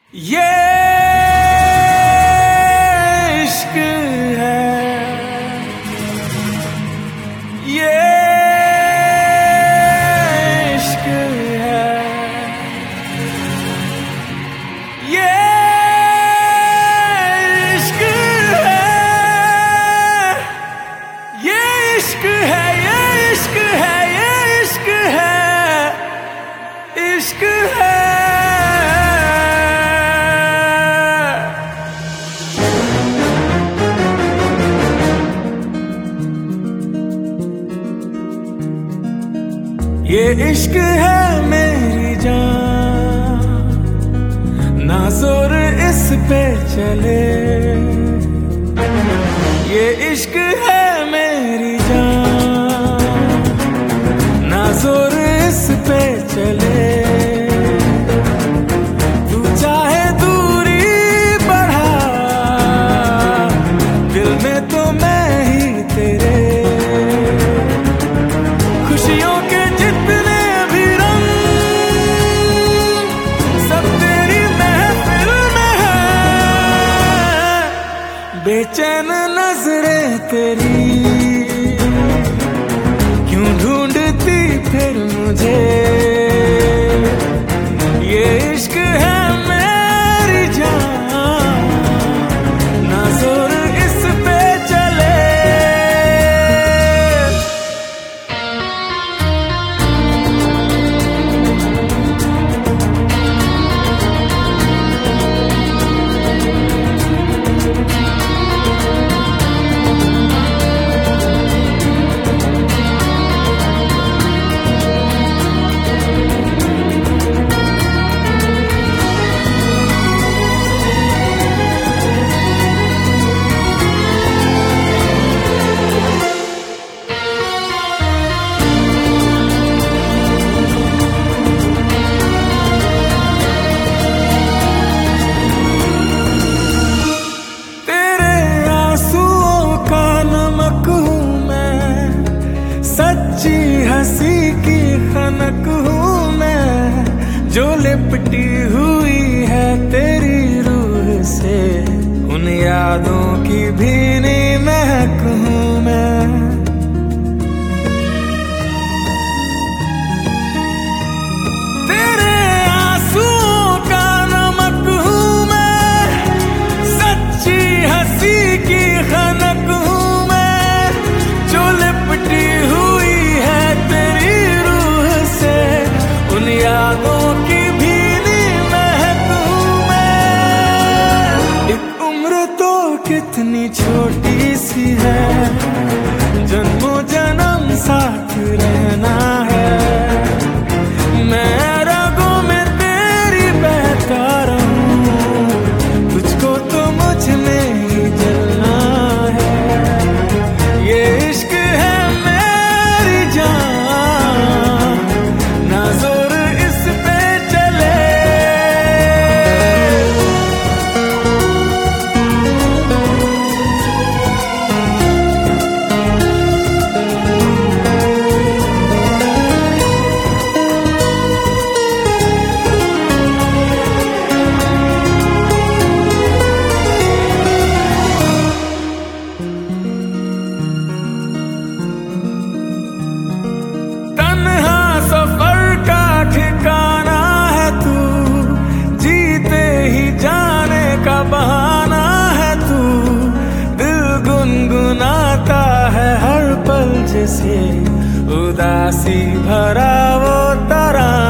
ये इश्क है, ये इश्क है, ये इश्क है, ये इश्क है, ये इश्क है, ये इश्क है, इश्क है। ये इश्क है मेरी जान, ना जोर इस पे चले। ये इश्क है मेरी जान, ना जोर इस पे चले। तू चाहे दूरी बढ़ा, दिल में तो मैं ही तेरे। खुशियों के बेचैन नजरें तेरी क्यों ढूंढती फिर मुझे। ये इश्क है मेरी जान, ना जोर इस पे चले। सच्ची हंसी की खनक हूँ मैं, जो लिपटी हुई है तेरी रूह से। उन यादों की भीनी महक हूँ मैं। तेरे आंसुओं का नमक हूँ मैं, सच्ची हंसी की खनक हूँ मैं, जो लिपटी यादों की भीनी महक हूँ मैं। एक उम्र तो कितनी छोटी सी है, जन्मों जन्म साथ रहना है। मैं रगों में तेरी बहता रहूं, तुझको तो मुझ में ही जलना है। ये इश्क है मेरी जान, ना जोर बहाना है तू। दिल गुनगुनाता है हर पल जैसे उदासी भरा वो तराना।